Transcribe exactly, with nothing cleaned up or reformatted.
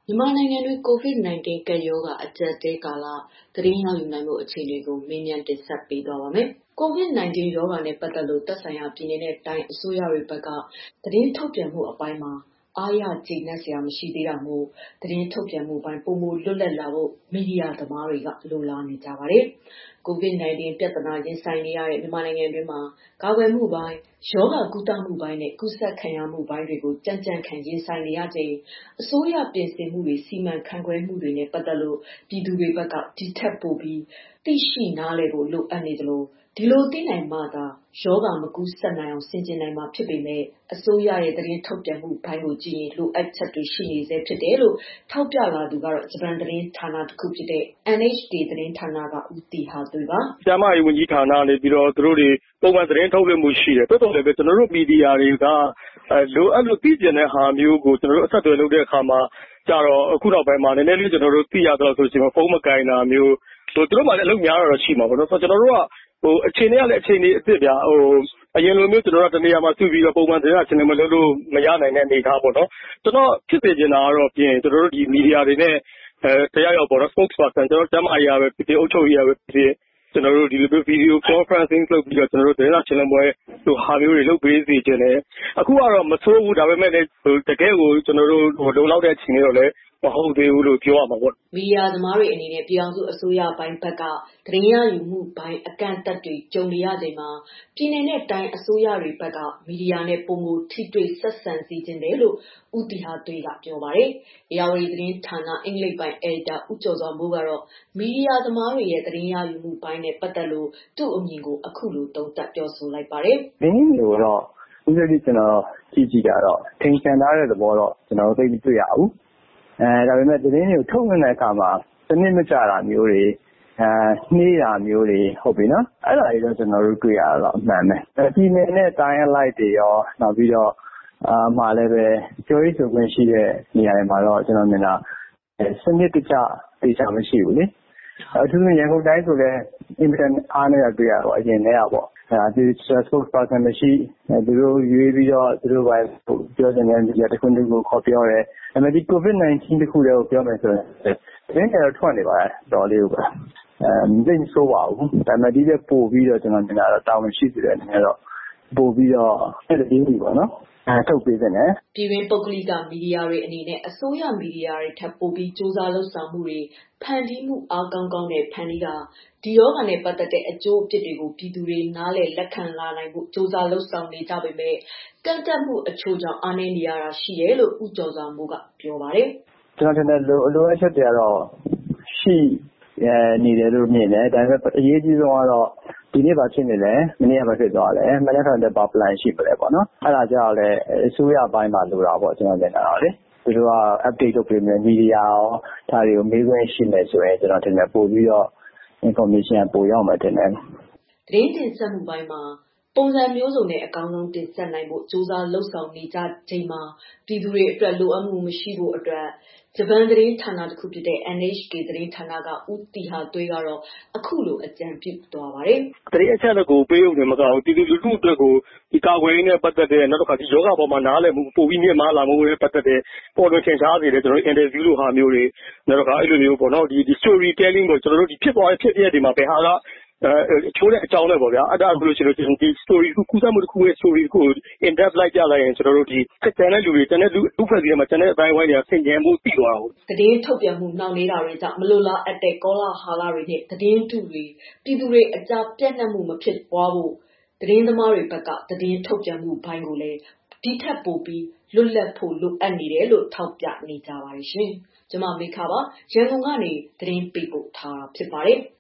မြန်မာနိုင်ငံတွင်း ကိုဗစ် ၁၉ ကပ်ရောဂါအကျပ်အတည်းကာလ သတင်းရယူနိုင်ဖို့အခြေအနေကို မေးမြန်းတင်ဆက်ပေးသွားပါမယ်။ ကိုဗစ် ၁၉ ရောဂါနဲ့ပတ်သက်လို့ သက်ဆိုင်ရာပြည်နယ်နဲ့တိုင်းအစိုးရတွေဘက်က သတင်းထုတ်ပြန်မှုအပိုင်းမှာ အားရကျေနပ်စရာမရှိသေးတာမို့ သတင်းထုတ်ပြန်မှုပိုင်း ပိုမိုလွတ်လပ်လာဖို့ မီဒီယာသမားတွေက လိုလားနေကြပါတယ်။ ကိုဗစ် ၁၉ ပြဿနာရင်ဆိုင်နေရတဲ့ မြန်မာနိုင်ငံတွင်းမှာ ကာကွယ်မှုပိုင်း၊ ရောဂါကုသမှုပိုင်းနဲ့ ကူးစက်ခံရမှုပိုင်းတွေကို ကြံ့ကြံ့ခံရင်ဆိုင်နေရချိန် အစိုးရပြင်ဆင်မှုတွေ စီမံခန့်ခွဲမှုတွေနဲ့ပတ်သက်လို့ ပြည်သူတွေဘက်က ဒီထက်ပိုပြီး သိရှိနားလည်ဖို့လိုအပ်နေသလို ဒီလိုသိနိုင်မှသာ ရောဂါမကူးစက်နိုင်အောင် ဆင်ခြင်နိုင်မှာဖြစ်ပေမဲ့ အစိုးရရဲ့ သတင်းထုတ်ပြန်မှုပိုင်းကိုကြည့်ရင် လိုအပ်ချက်တွေရှိနေဆဲဖြစ်တယ်လို့ ထောက်ပြလာသူကတော့ ဂျပန်သတင်းဌာနတခုဖြစ်တဲ့ အန်အိတ်ချ်ကေ သတင်းဌာနက ဦးသီဟသွေးပါ။ "ကျန်းမာရေးဝန်ကြီးဌာနကနေပြီးတော့သူတို့တွေပုံမှန်သတင်းထုတ်လွှင့်မှုရှိတယ်။သို့သော်လည်းပဲကျနော်တို့မီဒီယာတွေကလိုအပ်လို့သိချင်တဲ့ဟာမျိုးကိုကျနော်တို့အဆက်အသွယ်လုပ်တဲ့အခါမှာကျတော့အခုနောက်ပိုင်းမှာနည်းနည်းလေးကျနော်တို့သိရသလောက်ဆိုရင်ဖုန်းမကိုင်တာမျိုးသူတို့မှလည်းအလုပ်များတာတော့ရှိမှာပေါ့နော်ဆိုတော့ကျနော်တို့ကဟိုအခြေအနေကလည်းအခြေအနေအစ်စ်ဗျာဟိုအရင်လိုမျိုးကျနော်တို့တနေရာမှာစုပြီးတော့ပုံမှန်သတင်းစာရှင်းလင်းပွဲလုပ်လို့မရနိုင်တဲ့အနေအထားပေါ့နော်ကျွန်တော်ဖြစ်စေချင်တာကတော့ပြင်ကျွန်တော်တို့ဒီမီဒီယာတွေနဲ့အဲတရားရောက်ပေါ့နော် spokesperson ကျွန်တော်ကျန်းမာရေးရပဲဖြစ်ဖြစ်အုပ်ချုပ်ရေးရပဲဖြစ်ဖြစ်ကျွန်တော်တို့ဒီလို video conferencing လုပ်ပြီးတော့ကျွန်တော်တို့သတင်းစာရှင်းလင်းပွဲတို့ဟာမျိုးတွေလုပ်ပေးစီခြင်းတယ်အခုကတော့မဆိုးဘူးဒါပေမဲ့လည်းတကယ်ကိုကျွန်တော်တို့ဟိုလုံလောက်တဲ့အခြေအနေတော့လည်းမဟုတ်သေးဘူးလို့ပြောရမှာပေါ့မီဒီယာသမားတွေအနေနဲ့ပြည်အောင်စုအစိုးရပိုင်းဘက်ကသတင်းရယူမှုပိုင်းအကန့်အသတ်တွေကြုံနေရချိန်မှာပြည်내နဲ့တိုင်းအစိုးရတွေဘက်ကမီဒီယာနဲ့ပုံမူထိတွေ့ဆက်ဆံစီခြင်းတယ်လို့ဦးတီဟာသွေးကပြောပါတယ်။ဧရာဝတီသတင်းဌာနအင်္ဂလိပ်ပိုင်းအယ်ဒီတာဦးကျော်စွာမိုးကတော့မီဒီယာသမားတွေရဲ့သတင်းရယူမှုပိုင်းနဲ့ပတ်သက်လို့သူ့အမြင်ကိုအခုလိုသုံးသပ်ပြောဆိုလိုက်ပါတယ်။သတင်းတွေကိုတော့ဥပဒေကျွန်တော်ကြည့်ကြည့်တာတော့ထင်ရှားတဲ့သဘောတော့ကျွန်တော်သိမတွေ့ရဘူး။အဲဒါပေမဲ့သတင်းတွေကိုထုတ်လွှင့်တဲ့အခါမှာစနစ်မကျတာမျိုးတွေအဲနှေးတာမျိုးတွေဟုတ်ပြီနော်အဲ့ဒါတွေတော့ကျွန်တော်တို့တွေ့ရတော့အမှန်ပဲပြည်နယ်နဲ့တိုင်းအလိုက်တွေရောနောက်ပြီးတော့အာမှလည်းပဲပြောရေးဆိုခွင့်ရှိတဲ့နေရာတွေမှာတော့ကျွန်တော်မြင်တာစနစ်တကျတေချာမရှိဘူးလေအထူးသဖြင့်ရန်ကုန်တိုင်းဆိုလည်းအင်မတန်အားနေတာတွေ့ရတော့အရင်တည်းကပေါ့အဲဒီ spokesperson မရှိသူတို့ရွေးပြီးတော့သူတို့ပဲပြောတဲ့နေရာတစ်ခုတစ်ခုခေါ်ပြောတယ်ဒါပေမဲ့ဒီ ကိုဗစ် ၁၉ တခုတည်းကိုပြောမယ်ဆိုရင်သတင်းတွေတော့ထွက်နေပါတယ်တော်လေးကိုပဲအဲမသိဆိုးပါဘူးဒါပေမဲ့ဒီတဲ့ပို့ပြီးတော့ကျွန်တော်မြင်တာတော့တာဝန်ရှိသူတွေအနေနဲ့တော့ပို့ပြီးတော့အဲ့ဒီကြီးပေါ့နော်အဲထုတ်ပေးတဲ့နဲ့ပြည်တွင်းပုဂ္ဂလိကမီဒီယာတွေအနေနဲ့အစိုးရမီဒီယာတွေထပ်ပိုပြီးစူးစမ်းလှုပ်ဆောင်မှုတွေဖန်တီးမှုအားကောင်းကောင်းနဲ့ဖန်တီးတာဒီရောဂါနဲ့ပတ်သက်တဲ့အကျိုးအပြစ်တွေကိုပြည်သူတွေနားလည်လက်ခံလာနိုင်ဖို့စူးစမ်းလှုပ်ဆောင်နေကြပေမဲ့ကန့်သတ်မှုအချို့ကြောင့်အားနည်းနေရတာရှိတယ်လို့ဦးကျော်စွာမိုးကပြောပါတယ်ကျွန်တော်ထင်တယ်လိုအလိုအချက်တွေကတော့ရှိနေတယ်လို့မြင်တယ်ဒါပေမဲ့အရေးကြီးဆုံးကတော့ဒီနေ့ဘာဖြစ်နေလဲမနေ့ကဘာဖြစ်သွားလဲမနေ့ကတည်းက plan ရှိပလဲပေါ့နော်အဲ့ဒါကြောင့်လည်းအစိုးရပိုင်းမှာလိုတာပေါ့ကျွန်တော်မြင်တာတော့လေသူတို့က update လုပ်ပေးမယ်မီဒီယာရောဒါတွေကိုမေးခွင့်ရှိမယ်ဆိုရင်ကျွန်တော်ထင်တယ်ပို့ပြီးတော့ information ပို့ရောက်မှာတင်တယ်သတင်းတင်ဆက်မှုပိုင်းမှာပုံစံမျိုးစုံနဲ့အကောင်းဆုံးတင်ဆက်နိုင်ဖို့စူးစမ်းလှုပ်ဆောင်နေကြချိန်မှာပြည်သူတွေအတွက်လိုအပ်မှုမရှိဖို့အတွက်ဂျပန်သတင်းဌာနတခုဖြစ်တဲ့ အန်အိတ်ချ်ကေ သတင်းဌာနကဦးတီဟာသွေးကတော့အခုလိုအကြံပြုသွားပါတယ်။သတင်းအချက်အလက်ကိုပေးလို့မကဘူးပြည်သူလူထုအတွက်ကိုဒီကာကွယ်ရေးနဲ့ပတ်သက်တဲ့နောက်တစ်ခါဒီယောဂပေါ်မှာနားလည်မှုပိုပြီးမြင့်မားလာမှုနဲ့ပတ်သက်တဲ့ပေါ်လွင်ထင်ရှားစေတဲ့ကျွန်တော်တို့ interview လိုဟာမျိုးတွေနောက်တစ်ခါအဲ့လိုမျိုးပေါ့နော်ဒီ story telling ကိုကျွန်တော်တို့ဒီဖြစ်ပေါ်တဲ့ဖြစ်ပျက်တွေမှာဘယ်ဟာကအချိုးနဲ့အကြောင်းနဲ့ပေါ့ဗျာအဲ့ဒါဆိုလို့ရှိရင်ဒီ story ကူးစက်မှုတစ်ခုရဲ့ story ကို in depth လိုက်ပြလိုက်ရင်ကျွန်တော်တို့ဒီကျန်တဲ့လူတွေကျန်တဲ့လူဥပဒေမှာကျန်တဲ့အတိုင်းဝိုင်းတွေကဆင်ခြင်မှုသိသွားအောင်သတင်းထုတ်ပြန်မှုနှောင့်နှေးတာတွေကြောင့်မလိုလားအပ်တဲ့ကောလာဟာလတွေနဲ့သတင်းတုတွေပြည်သူတွေအကြားပြန့်နှံ့မှုမဖြစ်ပွားဖို့သတင်းသမားတွေဘက်ကသတင်းထုတ်ပြန်မှုဘိုင်းကိုလည်းဒီထက်ပိုပြီးလွတ်လပ်ဖို့လိုအပ်နေတယ်လို့ထောက်ပြနေကြပါတယ်ရှင်။ကျွန်မမေခပါရန်ကုန်ကနေသတင်းပေးပို့ထားတာဖြစ်ပါတယ်။